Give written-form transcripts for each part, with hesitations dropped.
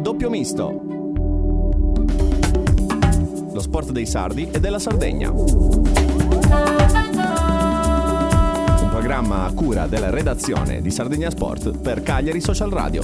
Doppio Misto, lo sport dei sardi e della Sardegna. Un programma a cura della redazione di Sardegna Sport per Cagliari Social Radio.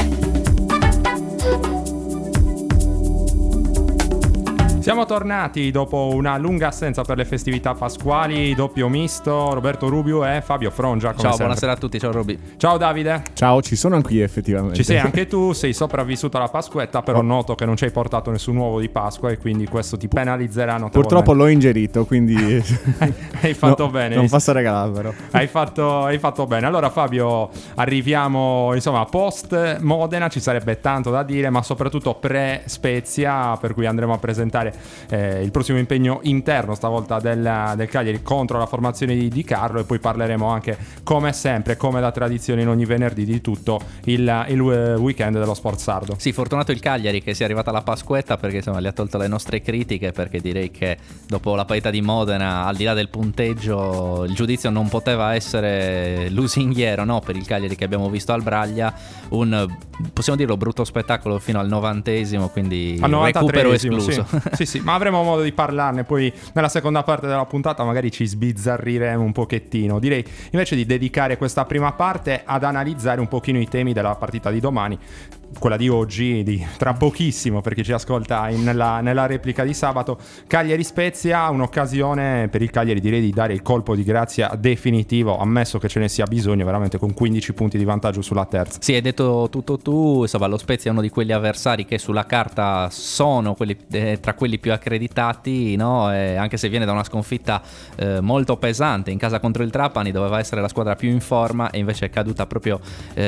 Siamo tornati dopo una lunga assenza per le festività pasquali. Doppio Misto, Roberto Rubio e Fabio Frongia. Ciao, sempre. Buonasera a tutti, ciao Roby. Ciao Davide. Ciao, ci sono anche io effettivamente. Ci sei anche tu, sei sopravvissuto alla Pasquetta, però noto che non ci hai portato nessun uovo di Pasqua e quindi questo ti penalizzerà notevolmente. Purtroppo l'ho ingerito, quindi hai fatto bene. Non posso regalare però. Hai fatto bene. Allora Fabio, arriviamo insomma post Modena, ci sarebbe tanto da dire, ma soprattutto pre-Spezia, per cui andremo a presentare il prossimo impegno interno stavolta del Cagliari contro la formazione di Carlo, e poi parleremo anche, come sempre, come da tradizione in ogni venerdì, di tutto il weekend dello sport sardo. Sì, fortunato il Cagliari che sia arrivata alla Pasquetta, perché insomma gli ha tolto le nostre critiche, perché direi che dopo la partita di Modena, al di là del punteggio, il giudizio non poteva essere lusinghiero, no, per il Cagliari che abbiamo visto al Braglia, un, possiamo dirlo, brutto spettacolo fino al 90esimo, quindi recupero escluso. Sì, ma avremo modo di parlarne poi nella seconda parte della puntata, magari ci sbizzarriremo un pochettino. Direi invece di dedicare questa prima parte ad analizzare un pochino i temi della partita di domani, quella di oggi, tra pochissimo per chi ci ascolta nella replica di sabato. Cagliari-Spezia, un'occasione per il Cagliari, direi, di dare il colpo di grazia definitivo, ammesso che ce ne sia bisogno, veramente, con 15 punti di vantaggio sulla terza. Sì, hai detto tutto tu, insomma lo Spezia è uno di quegli avversari che sulla carta sono quelli, tra quelli più accreditati, no? Anche se viene da una sconfitta molto pesante in casa contro il Trapani, doveva essere la squadra più in forma e invece è caduta proprio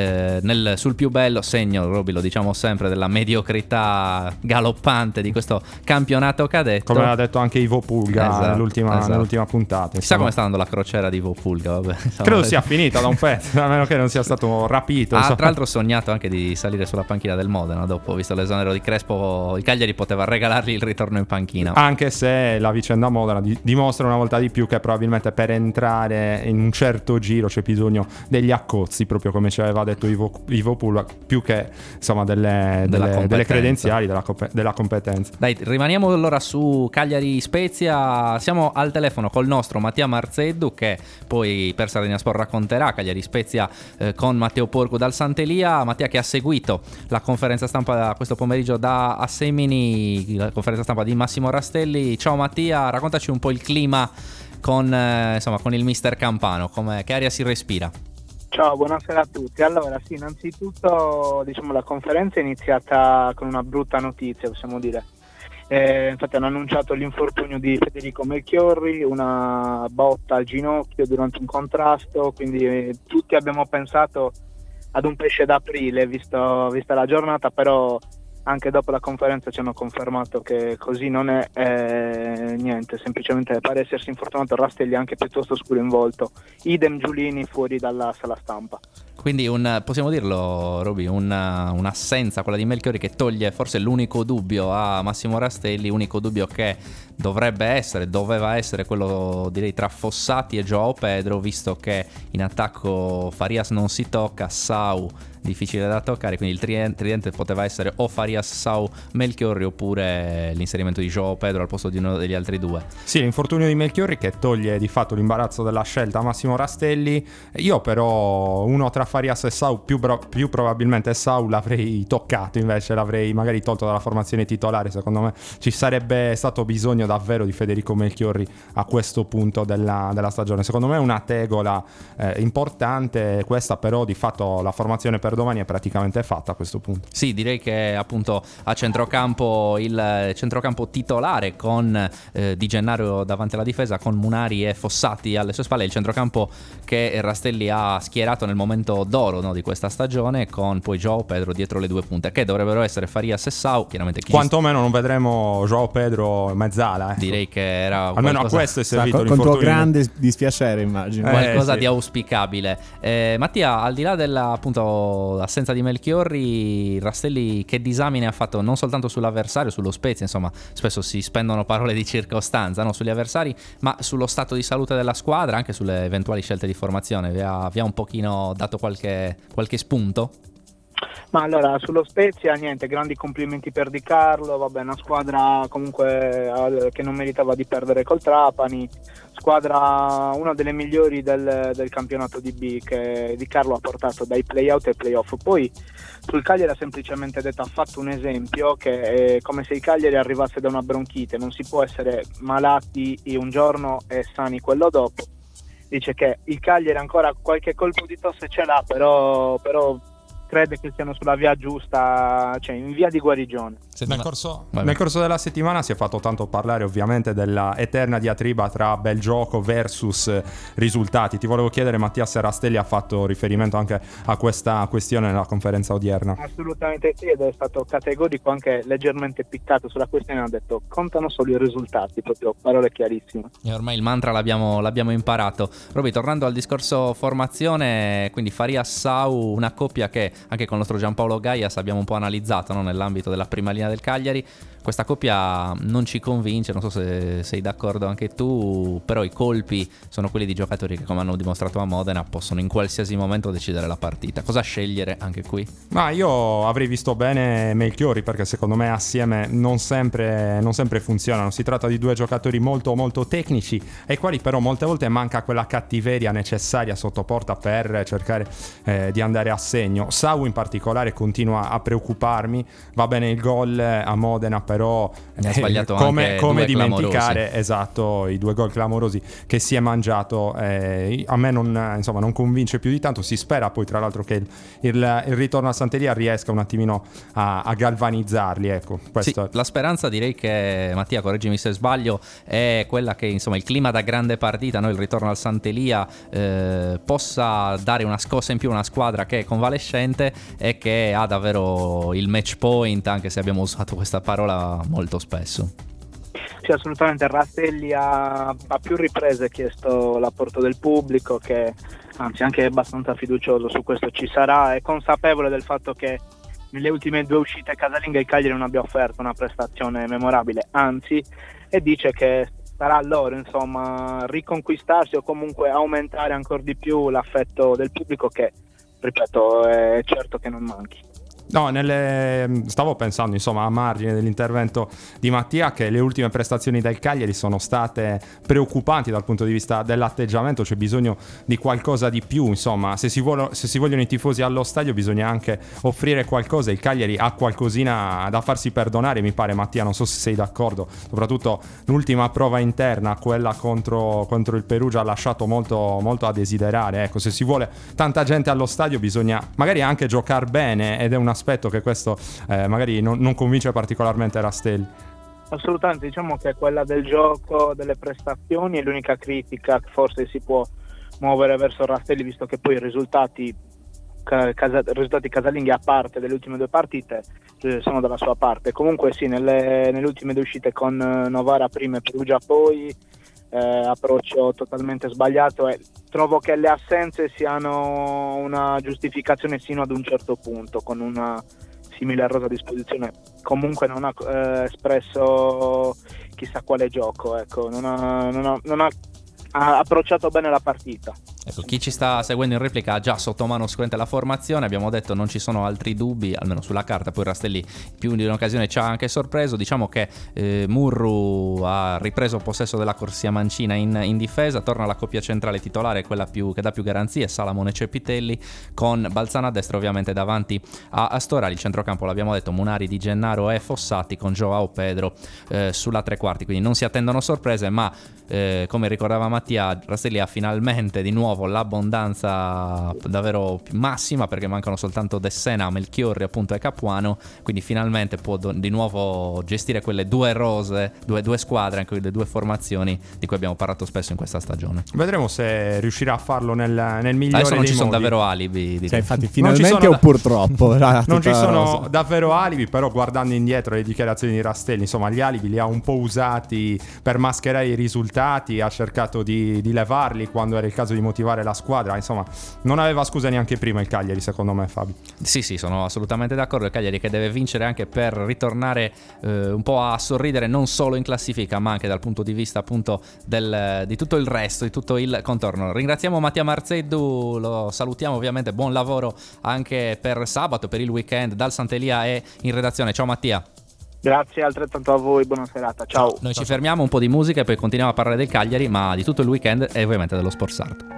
sul più bello segno, Roby, lo diciamo sempre, della mediocrità galoppante di questo campionato cadetto, come ha detto anche Ivo Pulga. Esatto. nell'ultima puntata. Chissà come sta andando la crociera di Ivo Pulga, vabbè, credo sia finita da un pezzo, a meno che non sia stato rapito. Tra l'altro ho sognato anche di salire sulla panchina del Modena dopo, visto l'esonero di Crespo. Il Cagliari poteva regalargli il ritorno in panchina, anche se la vicenda Modena dimostra una volta di più che probabilmente per entrare in un certo giro c'è bisogno degli accozzi, proprio come ci aveva detto Ivo Pulga, più che insomma delle credenziali, della competenza. Dai, rimaniamo allora su Cagliari Spezia. Siamo al telefono col nostro Mattia Marzeddu, che poi per Sardegna Sport racconterà Cagliari Spezia con Matteo Porco dal Sant'Elia. Mattia, che ha seguito la conferenza stampa questo pomeriggio da Assemini, la conferenza stampa di Massimo Rastelli. Ciao Mattia, raccontaci un po' il clima con il mister Campano, che aria si respira? Ciao, buonasera a tutti. Allora, sì, innanzitutto la conferenza è iniziata con una brutta notizia, possiamo dire. Infatti hanno annunciato l'infortunio di Federico Melchiorri, una botta al ginocchio durante un contrasto, quindi tutti abbiamo pensato ad un pesce d'aprile vista la giornata, però anche dopo la conferenza ci hanno confermato che così non è niente, semplicemente pare essersi infortunato Rastelli, anche piuttosto scuro in volto, idem Giulini fuori dalla sala stampa. Quindi possiamo dirlo, Roby, un'assenza, quella di Melchiorri, che toglie forse l'unico dubbio a Massimo Rastelli, unico dubbio che doveva essere quello, direi, tra Fossati e Joao Pedro, visto che in attacco Farias non si tocca, Sau difficile da toccare, quindi il tridente poteva essere o Farias, Sau, Melchiorri, oppure l'inserimento di Joao Pedro al posto di uno degli altri due. Sì, l'infortunio di Melchiorri che toglie di fatto l'imbarazzo della scelta a Massimo Rastelli. Io però uno tra Farias e Sau, più probabilmente Sau, l'avrei toccato, invece l'avrei magari tolto dalla formazione titolare. Secondo me ci sarebbe stato bisogno davvero di Federico Melchiorri a questo punto della stagione. Secondo me è una tegola importante questa, però di fatto la formazione per domani è praticamente fatta a questo punto. Sì, direi che appunto a centrocampo il centrocampo titolare con Di Gennaro davanti alla difesa, con Munari e Fossati alle sue spalle, il centrocampo che Rastelli ha schierato nel momento d'oro, no, di questa stagione, con poi Joao Pedro dietro le due punte, che dovrebbero essere Farias e Sau. Chiaramente quantomeno non vedremo Joao Pedro mezzala, ecco. Direi che era almeno a questo è servito con tuo grande dispiacere, immagino, qualcosa sì, di auspicabile. Mattia, al di là della appunto assenza di Melchiorri, Rastelli che disamine ha fatto non soltanto sull'avversario, sullo Spezia, insomma spesso si spendono parole di circostanza, no, sugli avversari, ma sullo stato di salute della squadra, anche sulle eventuali scelte di formazione. Vi ha un pochino dato qualche spunto? Ma allora, sullo Spezia, niente, grandi complimenti per Di Carlo, vabbè, una squadra comunque che non meritava di perdere col Trapani, squadra una delle migliori del campionato di B, che Di Carlo ha portato dai play-out ai play-off. Poi sul Cagliari ha semplicemente detto, ha fatto un esempio che è come se il Cagliari arrivasse da una bronchite, non si può essere malati un giorno e sani quello dopo. Dice che il Cagliari ancora qualche colpo di tosse ce l'ha, però crede che siano sulla via giusta, cioè in via di guarigione. Nel corso della settimana si è fatto tanto parlare ovviamente della eterna diatriba tra bel gioco versus risultati. Ti volevo chiedere, Mattia, se Rastelli ha fatto riferimento anche a questa questione nella conferenza odierna. Assolutamente sì, ed è stato categorico, anche leggermente piccato sulla questione, ha detto contano solo i risultati, proprio parole chiarissime. E ormai il mantra l'abbiamo imparato. Roby, tornando al discorso formazione, quindi Farias Sau, una coppia che anche con il nostro Giampaolo Gaias abbiamo un po' analizzato, no? Nell'ambito della prima linea del Cagliari. Questa coppia non ci convince, non so se sei d'accordo anche tu, però i colpi sono quelli di giocatori che, come hanno dimostrato a Modena, possono in qualsiasi momento decidere la partita. Cosa scegliere anche qui? Ma io avrei visto bene Melchiori, perché secondo me assieme non sempre funzionano. Si tratta di due giocatori molto molto tecnici, ai quali però molte volte manca quella cattiveria necessaria sotto porta per cercare di andare a segno. Sau in particolare continua a preoccuparmi. Va bene il gol a Modena, però ne ha sbagliato come dimenticare clamorosi. Esatto, i 2 gol clamorosi che si è mangiato. A me non convince più di tanto. Si spera poi tra l'altro che il ritorno a Sant'Elia riesca un attimino a galvanizzarli, ecco. Questo sì, la speranza, direi che, Mattia, correggimi se sbaglio, è quella che insomma il clima da grande partita, no? Il ritorno al Sant'Elia possa dare una scossa in più a una squadra che è convalescente e che ha davvero il match point, anche se abbiamo usato questa parola molto spesso. Sì, assolutamente. Rastelli a più riprese chiesto l'apporto del pubblico, che anzi anche abbastanza fiducioso su questo ci sarà, è consapevole del fatto che nelle ultime 2 uscite casalinghe il Cagliari non abbia offerto una prestazione memorabile, anzi, e dice che sarà loro insomma riconquistarsi o comunque aumentare ancora di più l'affetto del pubblico, che ripeto è certo che non manchi. No, stavo pensando insomma a margine dell'intervento di Mattia che le ultime prestazioni del Cagliari sono state preoccupanti dal punto di vista dell'atteggiamento. C'è bisogno di qualcosa di più, insomma, se si vogliono i tifosi allo stadio bisogna anche offrire qualcosa. Il Cagliari ha qualcosina da farsi perdonare, mi pare, Mattia, non so se sei d'accordo. Soprattutto l'ultima prova interna, quella contro il Perugia, ha lasciato molto, molto a desiderare. Ecco, se si vuole tanta gente allo stadio bisogna magari anche giocare bene, ed è un aspetto che questo magari non convince particolarmente Rastelli. Assolutamente, diciamo che quella del gioco, delle prestazioni è l'unica critica che forse si può muovere verso Rastelli, visto che poi i risultati casalinghi, a parte delle ultime 2 partite, sono dalla sua parte. Comunque sì, nelle ultime 2 uscite con Novara prima e Perugia poi, approccio totalmente sbagliato, e trovo che le assenze siano una giustificazione sino ad un certo punto. Con una simile rosa a disposizione comunque non ha espresso chissà quale gioco, ecco, non ha approcciato bene la partita. Ecco, chi ci sta seguendo in replica ha già sotto mano sicuramente la formazione. Abbiamo detto non ci sono altri dubbi, almeno sulla carta. Poi Rastelli più di un'occasione ci ha anche sorpreso. Diciamo che Murru ha ripreso possesso della corsia mancina in difesa. Torna la coppia centrale titolare, quella che dà più garanzie, Salamone e Cepitelli, con Balzano a destra ovviamente davanti a Storari. Il centrocampo l'abbiamo detto, Munari, Di Gennaro e Fossati, con Joao Pedro sulla tre quarti. Quindi non si attendono sorprese, ma come ricordava Mattia, Rastelli ha finalmente di nuovo l'abbondanza davvero massima, perché mancano soltanto De Sena, Melchiorri appunto e Capuano, quindi finalmente può di nuovo gestire quelle 2 rose, due squadre, anche le 2 formazioni di cui abbiamo parlato spesso in questa stagione. Vedremo se riuscirà a farlo nel migliore adesso non dei ci sono modi. davvero alibi, cioè, infatti finalmente o purtroppo non ci sono davvero alibi, però guardando indietro le dichiarazioni di Rastelli, insomma gli alibi li ha un po' usati per mascherare i risultati, ha cercato di levarli quando era il caso di motivare motivare la squadra. Insomma, non aveva scuse neanche prima il Cagliari, secondo me, Fabio. Sì, sono assolutamente d'accordo. Il Cagliari che deve vincere anche per ritornare un po' a sorridere, non solo in classifica ma anche dal punto di vista appunto di tutto il resto, di tutto il contorno. Ringraziamo Mattia Marzeddu, lo salutiamo ovviamente, buon lavoro anche per sabato, per il weekend dal Sant'Elia e in redazione. Ciao Mattia. Grazie altrettanto a voi, buona serata, ciao. Noi ci fermiamo, un po' di musica e poi continuiamo a parlare del Cagliari, ma di tutto il weekend e ovviamente dello Sport Sardo.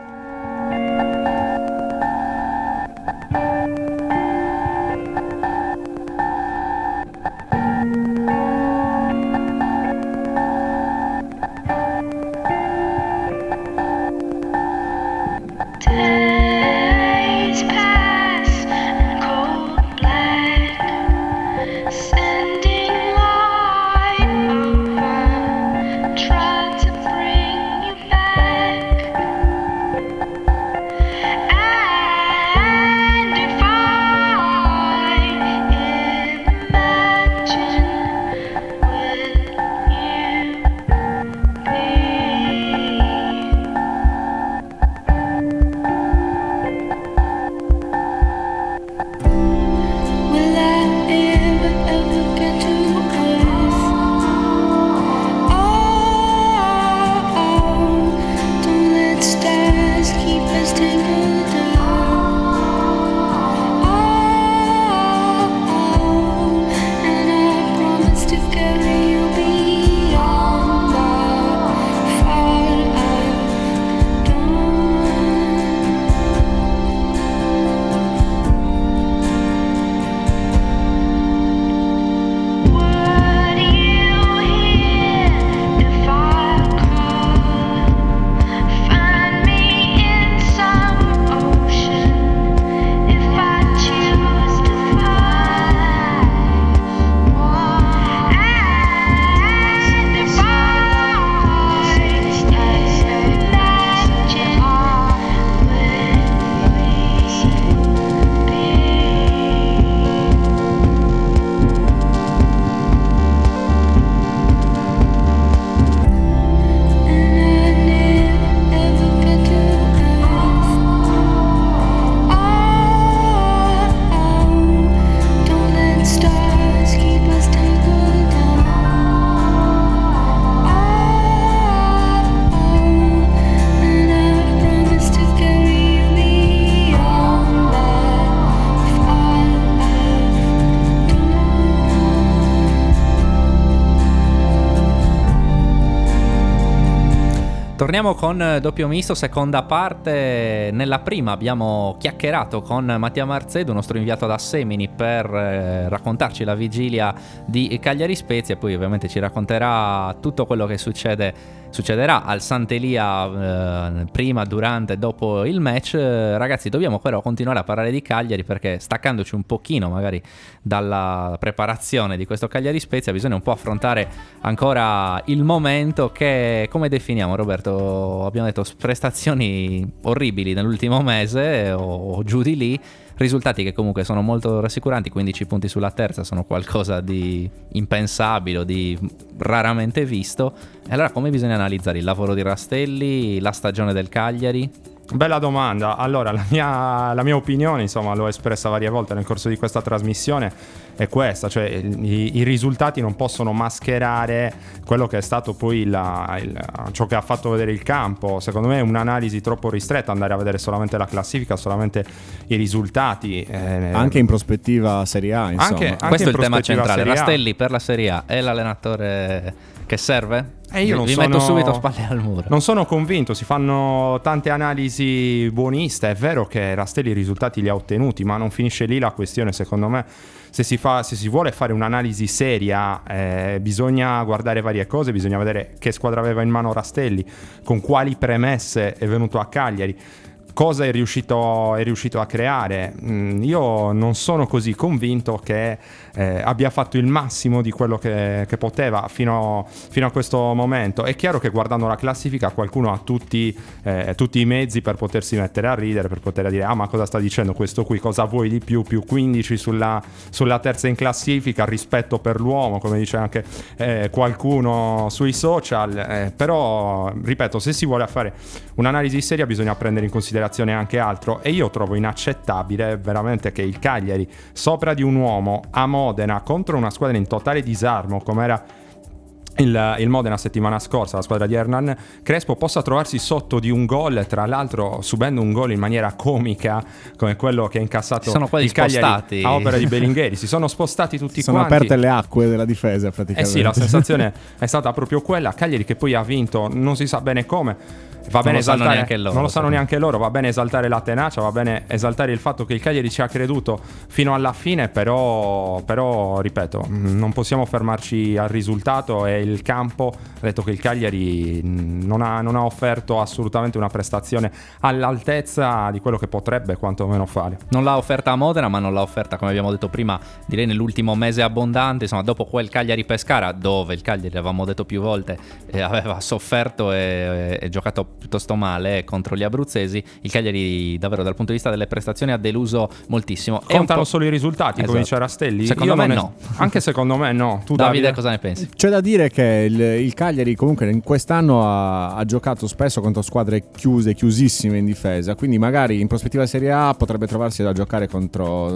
Torniamo con doppio misto, seconda parte. Nella prima abbiamo chiacchierato con Mattia Marzeddu, nostro inviato da Semini, per raccontarci la vigilia di Cagliari Spezia, e poi ovviamente ci racconterà tutto quello che succederà al Sant'Elia prima, durante e dopo il match. Ragazzi, dobbiamo però continuare a parlare di Cagliari, perché staccandoci un pochino magari dalla preparazione di questo Cagliari Spezia bisogna un po' affrontare ancora il momento che, come definiamo, Roberto? Abbiamo detto prestazioni orribili nell'ultimo mese o giù di lì, risultati che comunque sono molto rassicuranti. 15 punti sulla terza sono qualcosa di impensabile o di raramente visto. E allora come bisogna analizzare il lavoro di Rastelli, la stagione del Cagliari? Bella domanda. Allora, la mia opinione, insomma, l'ho espressa varie volte nel corso di questa trasmissione, è questa, cioè i risultati non possono mascherare quello che è stato poi ciò che ha fatto vedere il campo. Secondo me è un'analisi troppo ristretta andare a vedere solamente la classifica, solamente i risultati. Anche in prospettiva Serie A, insomma. Anche questo è il tema centrale. Serie A. Rastelli per la Serie A è l'allenatore che serve? Io non metto subito spalle al muro. Non sono convinto, si fanno tante analisi buoniste. È vero che Rastelli i risultati li ha ottenuti, ma non finisce lì la questione, secondo me. Se si vuole fare un'analisi seria, bisogna guardare varie cose, bisogna vedere che squadra aveva in mano Rastelli, con quali premesse è venuto a Cagliari. cosa è riuscito a creare. Io non sono così convinto che abbia fatto il massimo di quello che poteva fino a questo momento. È chiaro che guardando la classifica qualcuno ha tutti i mezzi per potersi mettere a ridere, per poter dire ma cosa sta dicendo questo qui, cosa vuoi di più 15 sulla terza in classifica, rispetto per l'uomo, come dice anche qualcuno sui social, però ripeto, se si vuole fare un'analisi seria bisogna prendere in considerazione anche altro, e io trovo inaccettabile veramente che il Cagliari, sopra di un uomo a Modena, contro una squadra in totale disarmo come era il Modena settimana scorsa, la squadra di Hernan Crespo, possa trovarsi sotto di un gol, tra l'altro subendo un gol in maniera comica come quello che ha incassato il Cagliari a opera di Bellingheri. Si sono spostati tutti quanti, sono aperte le acque della difesa praticamente. Sì, la sensazione è stata proprio quella. Cagliari che poi ha vinto non si sa bene come. Va bene esaltare, non lo sanno neanche loro, va bene esaltare la tenacia, va bene esaltare il fatto che il Cagliari ci ha creduto fino alla fine, però ripeto, non possiamo fermarci al risultato, e il campo ha detto che il Cagliari non ha offerto assolutamente una prestazione all'altezza di quello che potrebbe quantomeno fare. Non l'ha offerta a Modena, ma non l'ha offerta, come abbiamo detto prima, direi nell'ultimo mese abbondante, insomma dopo quel Cagliari-Pescara, dove il Cagliari, avevamo detto più volte, aveva sofferto e giocato piuttosto male contro gli abruzzesi. Il Cagliari davvero dal punto di vista delle prestazioni ha deluso moltissimo. Contano solo i risultati, esatto, come dice Rastelli? Secondo me no. Anche secondo me no. Tu Davide cosa ne pensi? C'è da dire che il Cagliari comunque in quest'anno ha giocato spesso contro squadre chiusissime in difesa, quindi magari in prospettiva Serie A potrebbe trovarsi da giocare contro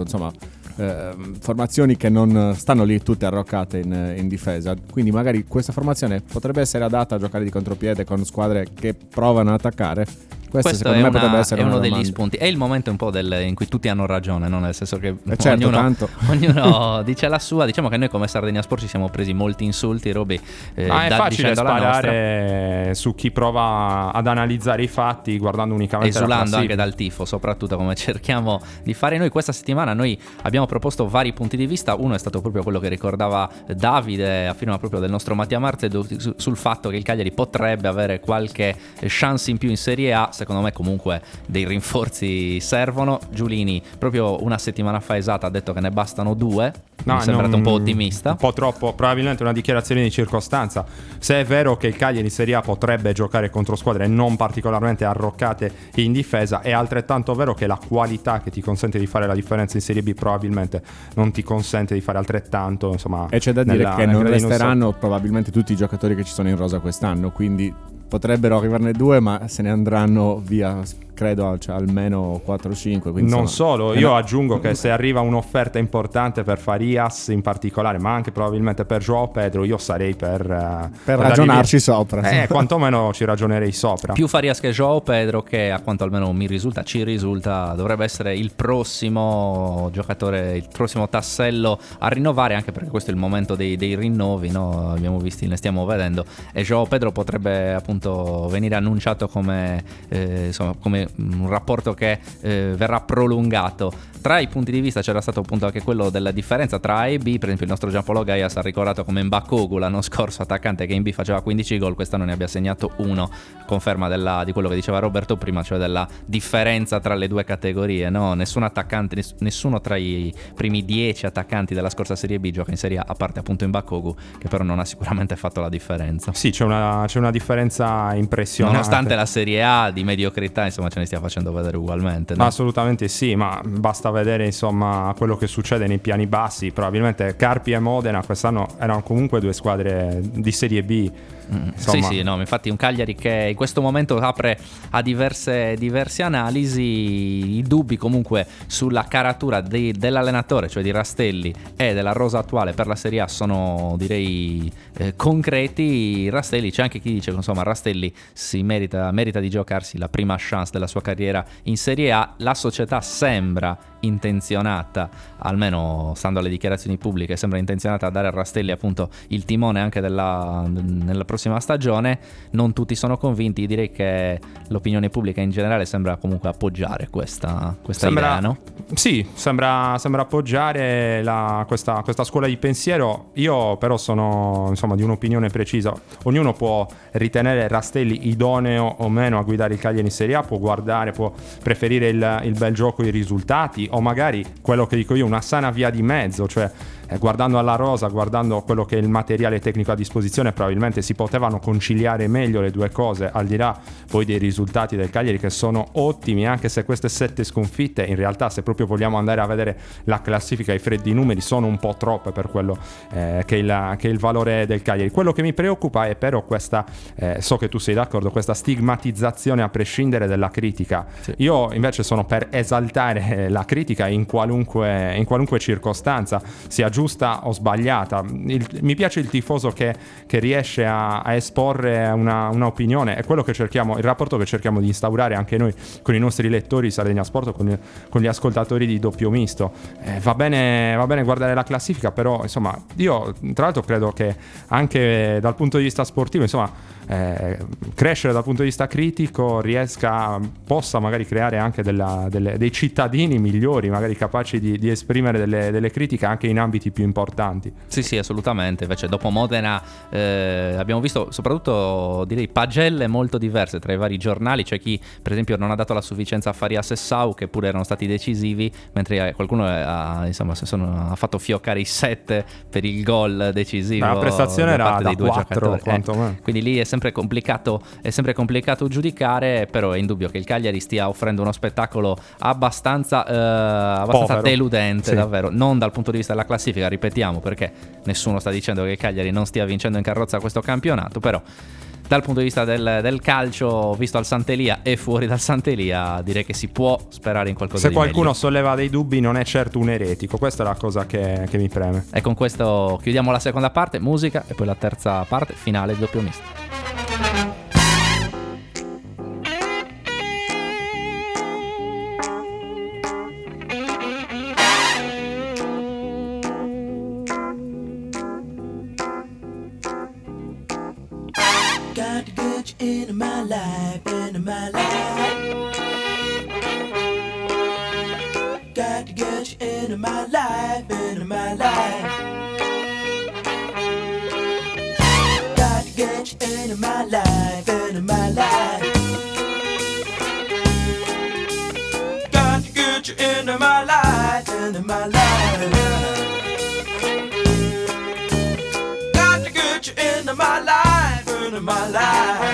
formazioni che non stanno lì tutte arroccate in difesa, quindi magari questa formazione potrebbe essere adatta a giocare di contropiede con squadre che provano ad attaccare. Questo secondo me potrebbe essere uno degli spunti. È il momento un po' in cui tutti hanno ragione, no? Nel senso che certo, ognuno dice la sua. Diciamo che noi come Sardegna Sport ci siamo presi molti insulti, Roby. È facile sparare su chi prova ad analizzare i fatti guardando unicamente esulando anche dal tifo, soprattutto come cerchiamo di fare noi. Questa settimana noi abbiamo proposto vari punti di vista. Uno è stato proprio quello che ricordava Davide, a firma proprio del nostro Mattia Marze, sul fatto che il Cagliari potrebbe avere qualche chance in più in Serie A. Secondo me comunque dei rinforzi servono. Giulini proprio una settimana fa esatta ha detto che ne bastano 2. Mi è sembrato un po' ottimista, un po' troppo, probabilmente una dichiarazione di circostanza. Se è vero che il Cagliari in Serie A potrebbe giocare contro squadre non particolarmente arroccate in difesa, è altrettanto vero che la qualità che ti consente di fare la differenza in Serie B probabilmente non ti consente di fare altrettanto, insomma. E c'è da dire che non resteranno probabilmente tutti i giocatori che ci sono in rosa quest'anno, quindi potrebbero arrivarne 2, ma se ne andranno via, credo, almeno 4 o 5. Non solo, io aggiungo che se arriva un'offerta importante per Farias in particolare, ma anche probabilmente per João Pedro, io sarei per ragionarci sopra. Quantomeno ci ragionerei sopra. Più Farias che João Pedro, che a quanto almeno ci risulta dovrebbe essere il prossimo giocatore, il prossimo tassello a rinnovare, anche perché questo è il momento dei rinnovi, no? Abbiamo visti, ne stiamo vedendo, e João Pedro potrebbe appunto venire annunciato come un rapporto che verrà prolungato. Tra i punti di vista c'era stato appunto anche quello della differenza tra A e B. Per esempio il nostro Giampaolo Gaias ha ricordato come Mbakogu l'anno scorso, attaccante che in B faceva 15 gol, quest'anno ne abbia segnato 1, conferma di quello che diceva Roberto prima, cioè della differenza tra le due categorie, no? Nessun attaccante, nessuno tra i primi 10 attaccanti della scorsa Serie B gioca in Serie A, a parte appunto Mbakogu, che però non ha sicuramente fatto la differenza. Sì, c'è una differenza impressionante. Nonostante la Serie A di mediocrità, insomma, ce ne stia facendo vedere ugualmente, no? Assolutamente sì, ma basta vedere insomma quello che succede nei piani bassi. Probabilmente Carpi e Modena quest'anno erano comunque 2 squadre di Serie B. Sì, no, infatti un Cagliari che in questo momento apre a diverse analisi. I dubbi comunque sulla caratura dell'allenatore, cioè di Rastelli, e della rosa attuale per la Serie A sono, direi, concreti. Rastelli, c'è anche chi dice che insomma Rastelli merita di giocarsi la prima chance della sua carriera in Serie A. La società sembra intenzionata, almeno stando alle dichiarazioni pubbliche, sembra intenzionata a dare a Rastelli appunto il timone anche nella prossima stagione. Non tutti sono convinti, direi che l'opinione pubblica in generale sembra comunque appoggiare questa idea, no? Sì, sembra appoggiare questa scuola di pensiero. Io però sono di un'opinione precisa. Ognuno può ritenere Rastelli idoneo o meno a guidare il Cagliari in Serie A, può guardare, può preferire il bel gioco e i risultati, o magari quello che dico io, una sana via di mezzo, cioè guardando alla rosa, guardando quello che è il materiale tecnico a disposizione, probabilmente si potevano conciliare meglio le due cose, al di là poi dei risultati del Cagliari che sono ottimi, anche se queste 7 sconfitte in realtà, se proprio vogliamo andare a vedere la classifica, i freddi numeri sono un po' troppe per quello che è il valore del Cagliari. Quello che mi preoccupa è però questa, so che tu sei d'accordo, questa stigmatizzazione a prescindere dalla critica. Sì. Io invece sono per esaltare la critica in qualunque circostanza, sia giusta o sbagliata. Mi piace il tifoso che riesce a esporre una opinione, è quello che cerchiamo, il rapporto che cerchiamo di instaurare anche noi con i nostri lettori di Sardegna Sport, con gli ascoltatori di Doppio Misto. Va bene guardare la classifica, però io tra l'altro credo che anche dal punto di vista sportivo crescere dal punto di vista critico possa magari creare anche dei cittadini migliori, magari capaci di esprimere delle critiche anche in ambiti più importanti. Sì, assolutamente. Invece dopo Modena abbiamo visto soprattutto, direi, pagelle molto diverse tra i vari giornali. C'è chi per esempio non ha dato la sufficienza a Farias e Sau, che pure erano stati decisivi, mentre qualcuno ha fatto fioccare i 7 per il gol decisivo. La prestazione era da dei due 4 quantomeno. Quindi lì è sempre complicato giudicare, però è indubbio che il Cagliari stia offrendo uno spettacolo abbastanza deludente, sì. Davvero, non dal punto di vista della classifica, ripetiamo, perché nessuno sta dicendo che il Cagliari non stia vincendo in carrozza questo campionato, però dal punto di vista del calcio, visto al Sant'Elia e fuori dal Sant'Elia, direi che si può sperare in qualcosa di meglio. Se qualcuno solleva dei dubbi, non è certo un eretico, questa è la cosa che mi preme. E con questo chiudiamo la seconda parte, musica, e poi la terza parte finale del Doppio Misto. Got to get you into my life, into my life. Got to get you into my life, into my life. Got to get you into my life, into my life. Got to get you into my life, into my life. Got to get you into my life, into my life.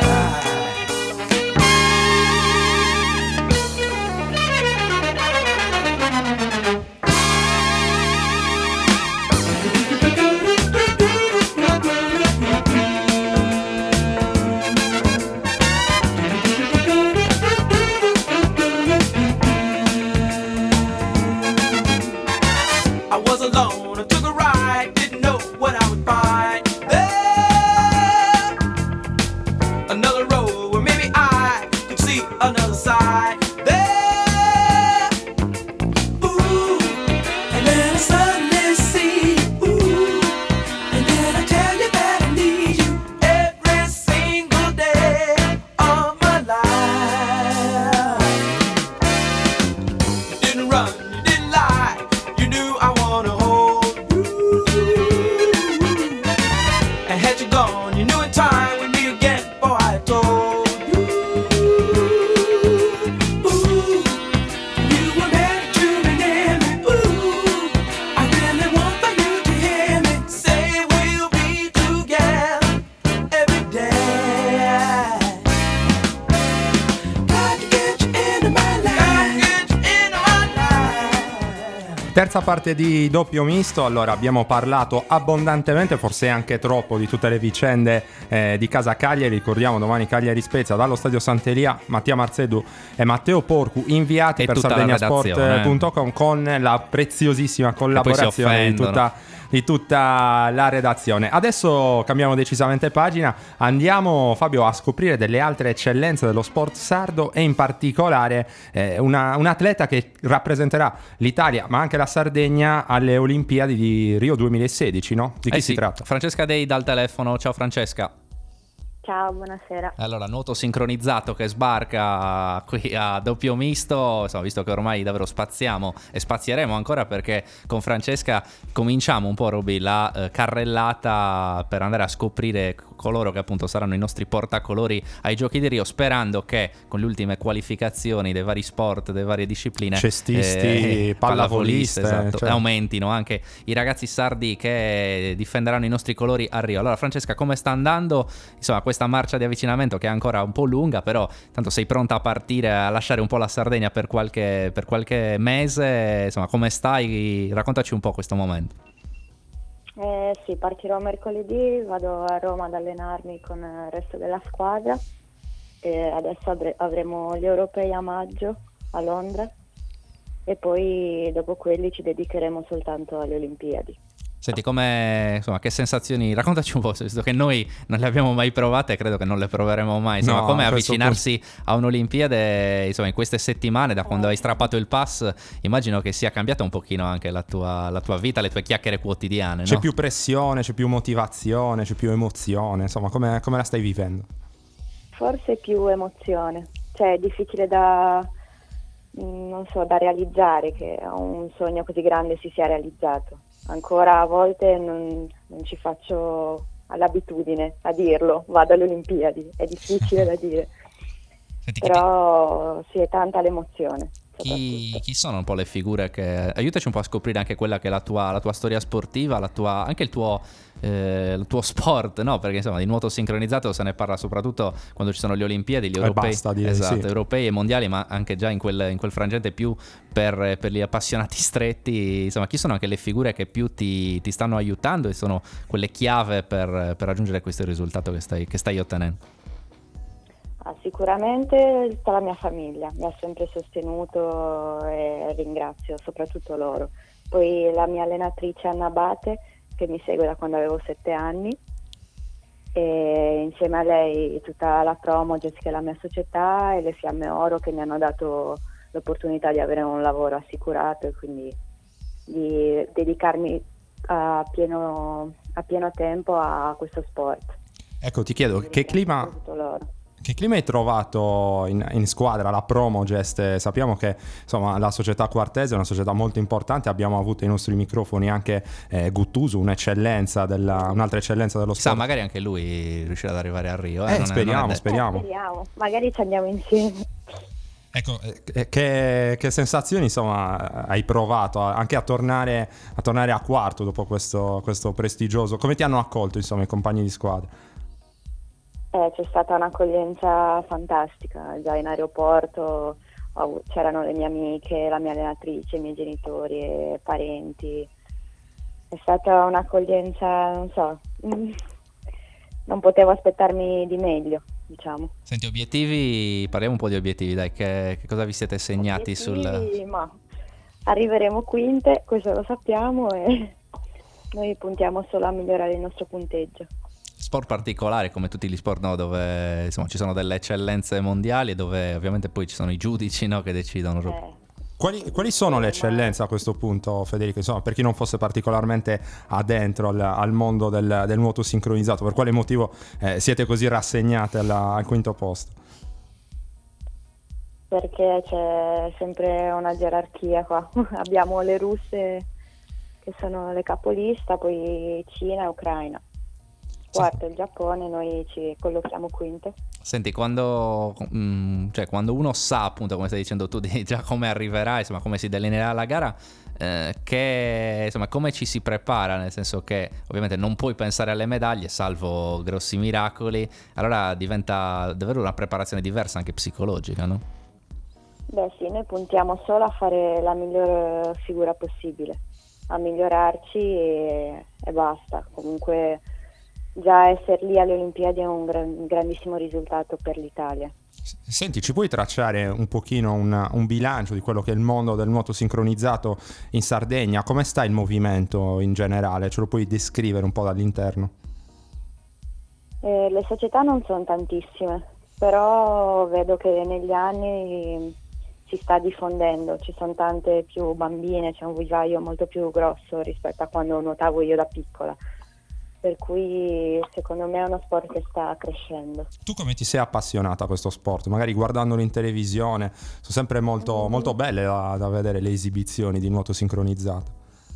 I was alone, I took a ride, didn't know what I would find there. Another road where maybe I could see another side there. Ooh, and then I suddenly see you. Ooh, and then I tell you that I need you every single day of my life. You didn't run, you didn't lie, you knew I wanna hold you. And had you gone, you knew in time we'd meet again before I told you. Ooh, you were meant to be near me. Ooh, I really want for you to hear me say we'll be together every day. Got to get you into my life. Got to get you into my life. Terza parte di Doppio Misto. Allora, abbiamo parlato abbondantemente, forse anche troppo, di tutte le vicende di casa Cagliari. Ricordiamo domani Cagliari Spezia dallo stadio Sant'Elia. Mattia Marzedu e Matteo Porcu inviati E per tutta la sardegnasport.com con la preziosissima collaborazione di di tutta la redazione. Adesso cambiamo decisamente pagina, andiamo Fabio a scoprire delle altre eccellenze dello sport sardo e in particolare un atleta che rappresenterà l'Italia ma anche la Sardegna alle Olimpiadi di Rio 2016, no? Di chi si tratta? Francesca Dei dal telefono. Ciao Francesca. Ciao, buonasera. Allora, nuoto sincronizzato che sbarca qui a doppio misto, insomma, visto che ormai davvero spaziamo e spazieremo ancora, perché con Francesca cominciamo un po', Roby, la carrellata per andare a scoprire coloro che appunto saranno i nostri portacolori ai Giochi di Rio, sperando che con le ultime qualificazioni dei vari sport, delle varie discipline, cestisti, pallavoliste, esatto, cioè, aumentino anche i ragazzi sardi che difenderanno i nostri colori a Rio. Allora Francesca, come sta andando insomma questa marcia di avvicinamento, che è ancora un po' lunga, però tanto sei pronta a partire, a lasciare un po' la Sardegna per qualche mese, insomma come stai? Raccontaci un po' questo momento. Sì, partirò mercoledì, vado a Roma ad allenarmi con il resto della squadra e adesso avremo gli europei a maggio a Londra e poi dopo quelli ci dedicheremo soltanto alle Olimpiadi. Senti, insomma, che sensazioni, raccontaci un po', visto che noi non le abbiamo mai provate e credo che non le proveremo mai, insomma, No, come avvicinarsi a un'Olimpiade, insomma, in queste settimane, da quando hai strappato il pass, immagino che sia cambiata un pochino anche la tua vita, le tue chiacchiere quotidiane, c'è no? più pressione, c'è più motivazione, c'è più emozione, insomma, come la stai vivendo? Forse più emozione, cioè è difficile da realizzare che un sogno così grande si sia realizzato. Ancora a volte non ci faccio all'abitudine a dirlo, vado alle Olimpiadi, è difficile da dire. Senti, però sì, è tanta l'emozione. Chi sono un po' le figure che... Aiutaci un po' a scoprire anche quella che è la tua storia sportiva, anche il tuo sport, no? Perché insomma di nuoto sincronizzato se ne parla soprattutto quando ci sono le Olimpiadi, gli europei, basta, direi, esatto, sì. Europei e mondiali, ma anche già in quel frangente più per gli appassionati stretti. Insomma, chi sono anche le figure che più ti stanno aiutando e sono quelle chiave per raggiungere questo risultato che stai ottenendo? Sicuramente tutta la mia famiglia mi ha sempre sostenuto e ringrazio soprattutto loro. Poi la mia allenatrice Anna Abate, che mi segue da quando avevo 7 anni, e insieme a lei tutta la Promogest, che è la mia società, e le Fiamme Oro, che mi hanno dato l'opportunità di avere un lavoro assicurato e quindi di dedicarmi a pieno tempo a questo sport. Ecco, ti chiedo, che clima hai trovato in squadra, la Promogest? Sappiamo che insomma la società Quartese è una società molto importante, abbiamo avuto ai nostri microfoni anche Guttuso, un'altra eccellenza dello sport. Magari anche lui riuscirà ad arrivare a Rio. Speriamo. Speriamo, magari ci andiamo insieme. Ecco, che sensazioni insomma hai provato anche a tornare a quarto dopo questo prestigioso? Come ti hanno accolto insomma i compagni di squadra? C'è stata un'accoglienza fantastica, già in aeroporto c'erano le mie amiche, la mia allenatrice, i miei genitori e parenti. È stata un'accoglienza, non so, non potevo aspettarmi di meglio, diciamo. Senti, obiettivi, parliamo un po' di obiettivi, dai, che cosa vi siete segnati Ma arriveremo quinte, questo lo sappiamo, e noi puntiamo solo a migliorare il nostro punteggio. Sport particolare come tutti gli sport, no? Dove insomma ci sono delle eccellenze mondiali, dove ovviamente poi ci sono i giudici, no? Che decidono. Quali sono le eccellenze a questo punto, Federico? Insomma, per chi non fosse particolarmente addentro al mondo del nuoto sincronizzato, per quale motivo siete così rassegnate al quinto posto? Perché c'è sempre una gerarchia qua. Abbiamo le russe che sono le capolista, poi Cina e Ucraina. Quarto il Giappone, noi ci collochiamo quinte. Senti, quando uno sa appunto, come stai dicendo tu, già come arriverà, insomma come si delineerà la gara, come ci si prepara, nel senso che ovviamente non puoi pensare alle medaglie salvo grossi miracoli, allora diventa davvero una preparazione diversa anche psicologica, no? Beh sì, noi puntiamo solo a fare la miglior figura possibile, a migliorarci e basta. Comunque già essere lì alle Olimpiadi è un grandissimo risultato per l'Italia. Senti, ci puoi tracciare un pochino un bilancio di quello che è il mondo del nuoto sincronizzato in Sardegna? Come sta il movimento in generale? Ce lo puoi descrivere un po' dall'interno? Le società non sono tantissime, però vedo che negli anni si sta diffondendo, ci sono tante più bambine, c'è un vivaio molto più grosso rispetto a quando nuotavo io da piccola. Per cui secondo me è uno sport che sta crescendo. Tu come ti sei appassionata a questo sport? Magari guardandolo in televisione, sono sempre molto, molto belle da vedere le esibizioni di nuoto sincronizzato.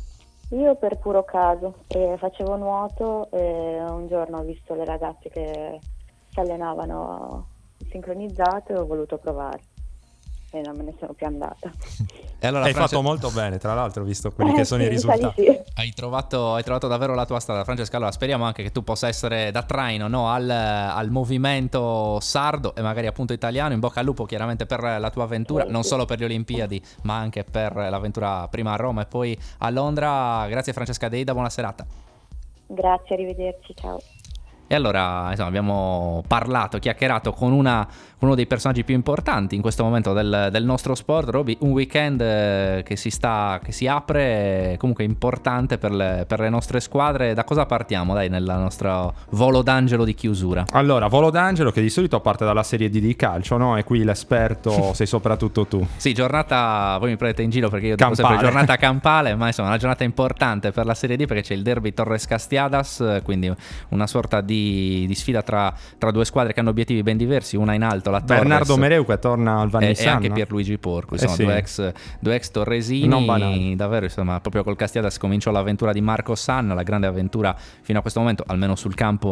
Io per puro caso facevo nuoto e un giorno ho visto le ragazze che si allenavano sincronizzato e ho voluto provare. E non me ne sono più andata. E allora, Hai fatto molto bene, tra l'altro, visto quelli che sono i risultati. Sì. Hai trovato davvero la tua strada, Francesca. Allora speriamo anche che tu possa essere da traino, no, al movimento sardo e magari appunto italiano. In bocca al lupo chiaramente per la tua avventura, non solo per le Olimpiadi ma anche per l'avventura prima a Roma e poi a Londra. Grazie Francesca Deida, buona serata. Grazie, arrivederci, ciao. E allora insomma, abbiamo parlato, chiacchierato con uno dei personaggi più importanti in questo momento del nostro sport, Roby. Un weekend che si apre comunque importante per le nostre squadre. Da cosa partiamo, dai, nel nostro volo d'angelo di chiusura? Allora, volo d'angelo che di solito parte dalla Serie D di calcio, no? E qui l'esperto sei soprattutto tu. Sì, giornata, voi mi prendete in giro perché io dico sempre giornata campale, ma insomma una giornata importante per la Serie D perché c'è il derby Torres-Castiadas, quindi una sorta di sfida tra due squadre che hanno obiettivi ben diversi, una in alto, la Torres, Bernardo Mereu che torna al Vannissan, e anche Pierluigi Porco, insomma, sì. due ex torresini, davvero, insomma, proprio col Castiadas cominciò l'avventura di Marco Sanna, la grande avventura fino a questo momento, almeno sul campo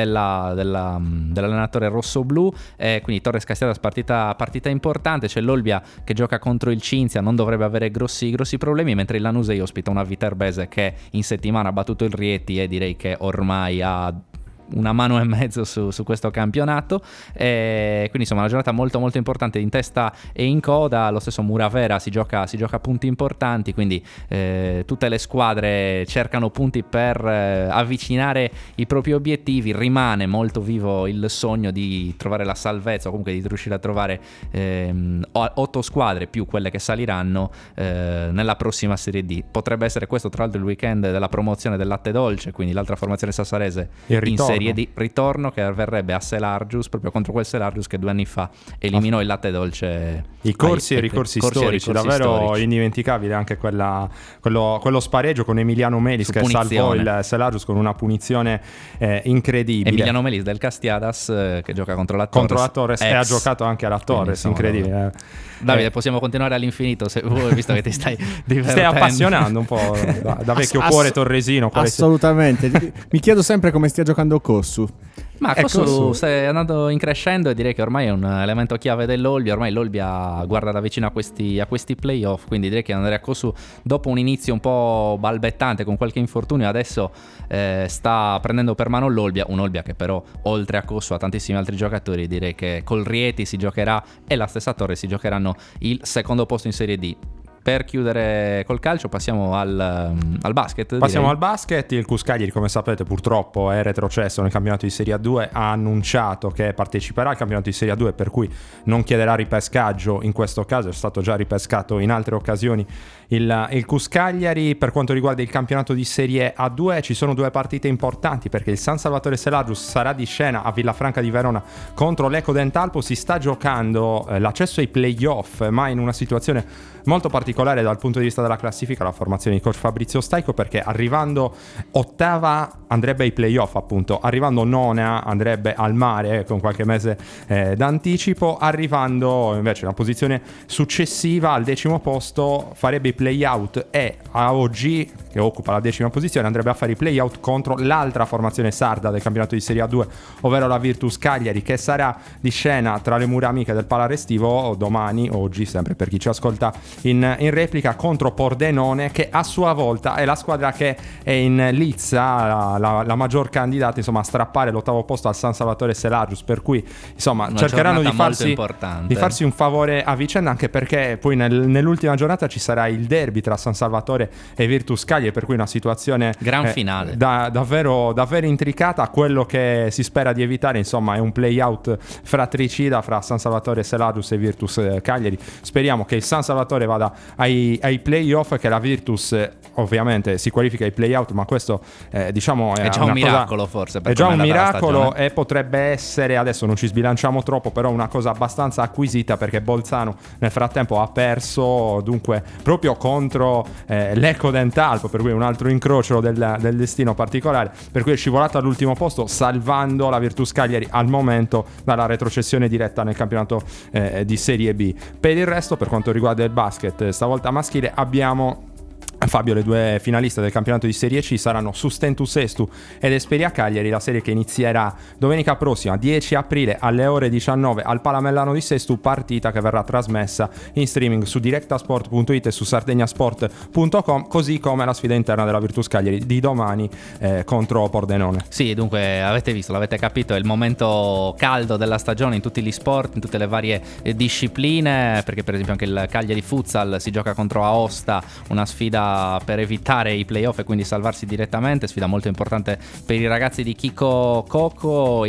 dell'allenatore rossoblu. Quindi Torres Castiadas partita importante. C'è l'Olbia che gioca contro il Cinzia, non dovrebbe avere grossi problemi, mentre il Lanusei ospita una Viterbese che in settimana ha battuto il Rieti e direi che ormai ha una mano e mezzo su questo campionato. Quindi insomma una giornata molto molto importante in testa e in coda. Lo stesso Muravera si gioca punti importanti, quindi tutte le squadre cercano punti per avvicinare i propri obiettivi. Rimane molto vivo il sogno di trovare la salvezza o comunque di riuscire a trovare 8 squadre più quelle che saliranno nella prossima Serie D. Potrebbe essere questo tra l'altro il weekend della promozione del Latte Dolce, quindi l'altra formazione sassarese in Serie di ritorno, che avverrebbe a Selargius, proprio contro quel Selargius che 2 anni fa eliminò il Latte Dolce. I corsi e ricorsi storici, davvero storici. Indimenticabile anche quello spareggio con Emiliano Melis che salvò il Selargius con una punizione incredibile. Emiliano Melis del Castiadas che gioca contro la Torres e ha giocato anche alla Torres, incredibile. Davide, possiamo continuare all'infinito se vuoi, visto che ti stai divertendo. Stai appassionando un po' da vecchio cuore torresino. Assolutamente. Mi chiedo sempre come stia giocando Cossu. Ma Cossu sta andando in crescendo e direi che ormai è un elemento chiave dell'Olbia. Ormai l'Olbia guarda da vicino a questi playoff, quindi direi che Andrea Cossu, dopo un inizio un po' balbettante con qualche infortunio, adesso sta prendendo per mano l'Olbia. Un Olbia che però oltre a Cossu ha tantissimi altri giocatori. Direi che col Rieti si giocherà e la stessa Torre si giocheranno il secondo posto in Serie D. Per chiudere col calcio passiamo al basket. Al basket. Il CUS Cagliari, come sapete, purtroppo è retrocesso nel campionato di Serie A2. Ha annunciato che parteciperà al campionato di Serie A2, per cui non chiederà ripescaggio in questo caso. È stato già ripescato in altre occasioni il CUS Cagliari. Per quanto riguarda il campionato di Serie A2 ci sono 2 partite importanti, perché il San Salvatore Selargius sarà di scena a Villafranca di Verona contro l'Eco Dentalpo. Si sta giocando l'accesso ai playoff, ma in una situazione molto particolare dal punto di vista della classifica, la formazione di coach Fabrizio Staico, perché arrivando ottava andrebbe ai playoff, appunto, arrivando nona andrebbe al mare con qualche mese d'anticipo, arrivando invece una posizione successiva al 10° posto farebbe i playout e AOG, che occupa la 10ª posizione, andrebbe a fare i playout contro l'altra formazione sarda del campionato di Serie A2, ovvero la Virtus Cagliari, che sarà di scena tra le mura amiche del Palarestivo domani, oggi sempre per chi ci ascolta in in replica contro Pordenone, che a sua volta è la squadra che è in lizza, la maggior candidata insomma a strappare l'ottavo posto al San Salvatore Selagius, per cui insomma Una cercheranno di giornata molto farsi un favore a vicenda, anche perché poi nell'ultima giornata ci sarà il derby tra San Salvatore e Virtus Cagliari, per cui una situazione gran finale davvero intricata. Quello che si spera di evitare insomma è un play-out fratricida fra San Salvatore Selagius e Virtus Cagliari. Speriamo che il San Salvatore vada ai play-off, che la Virtus ovviamente si qualifica ai play-out, ma questo diciamo è già un miracolo, forse è già un miracolo, e potrebbe essere, adesso non ci sbilanciamo troppo, però una cosa abbastanza acquisita, perché Bolzano nel frattempo ha perso dunque proprio contro l'Eco Dentalpo, per cui un altro incrocio del destino particolare, per cui è scivolato all'ultimo posto, salvando la Virtus Cagliari al momento dalla retrocessione diretta nel campionato di Serie B. Per il resto, per quanto riguarda il basket stavolta maschile, abbiamo Fabio, le due finaliste del campionato di Serie C saranno Sustentus Estu ed Esperia Cagliari, la serie che inizierà domenica prossima 10 aprile alle ore 19 al Palamellano di Sestu, partita che verrà trasmessa in streaming su directasport.it e su sardegnasport.com, così come la sfida interna della Virtus Cagliari di domani contro Pordenone. Sì, dunque avete visto, l'avete capito, è il momento caldo della stagione in tutti gli sport, in tutte le varie discipline, perché per esempio anche il Cagliari Futsal si gioca contro Aosta, una sfida per evitare i playoff e quindi salvarsi direttamente, sfida molto importante per i ragazzi di Chico Coco.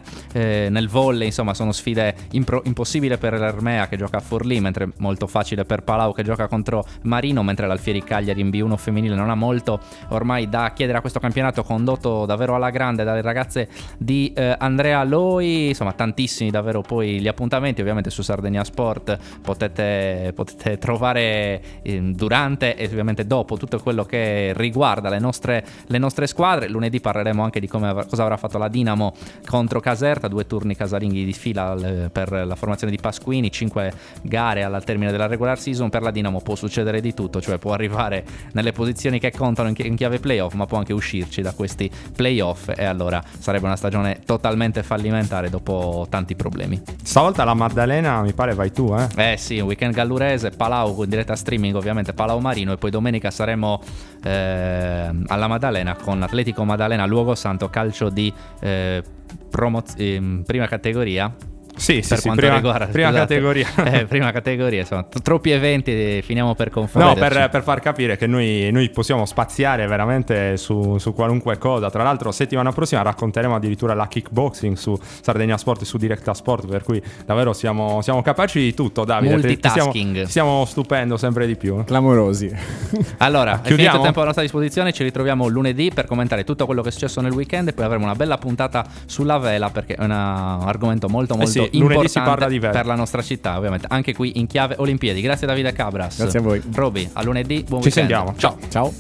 Nel volley insomma sono sfide impossibili per l'Ermea che gioca a Forlì, mentre molto facile per Palau che gioca contro Marino, mentre l'Alfieri Cagliari in B1 femminile non ha molto ormai da chiedere a questo campionato, condotto davvero alla grande dalle ragazze di Andrea Loi. Insomma tantissimi davvero poi gli appuntamenti, ovviamente su Sardegna Sport potete trovare durante e ovviamente dopo tutto quello che riguarda le nostre squadre. Lunedì parleremo anche di cosa avrà fatto la Dinamo contro Caserta, 2 turni casalinghi di fila per la formazione di Pasquini, 5 gare al termine della regular season. Per la Dinamo può succedere di tutto, cioè può arrivare nelle posizioni che contano in chiave playoff, ma può anche uscirci da questi playoff, e allora sarebbe una stagione totalmente fallimentare dopo tanti problemi. Stavolta la Maddalena mi pare vai tu, sì, un weekend gallurese, Palau in diretta streaming ovviamente, Palau Marino, e poi domenica saremo alla Maddalena con Atletico Maddalena Luogo Santo, calcio di prima categoria. Sì, prima categoria. Prima categoria, insomma, troppi eventi, finiamo per confonderci. No, per far capire che noi possiamo spaziare veramente su qualunque cosa. Tra l'altro settimana prossima racconteremo addirittura la kickboxing su Sardegna Sport e su Directa Sport, per cui davvero siamo capaci di tutto, Davide. Multitasking. Stiamo stupendo sempre di più. Clamorosi. Allora, è finito il tempo a nostra disposizione, ci ritroviamo lunedì per commentare tutto quello che è successo nel weekend, e poi avremo una bella puntata sulla vela, perché è un argomento molto importante per la nostra città, ovviamente anche qui in chiave Olimpiadi. Grazie Davide Cabras. Grazie a voi. Roby, a lunedì, buon weekend. Ci sentiamo. Ciao.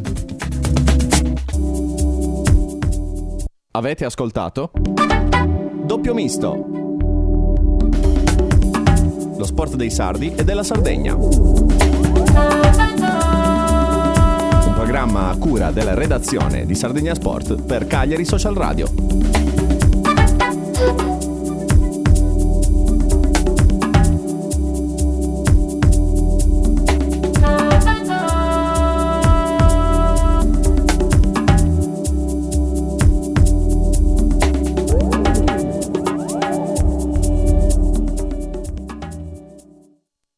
Avete ascoltato? Doppio misto. Lo sport dei sardi e della Sardegna. Un programma a cura della redazione di Sardegna Sport per Cagliari Social Radio.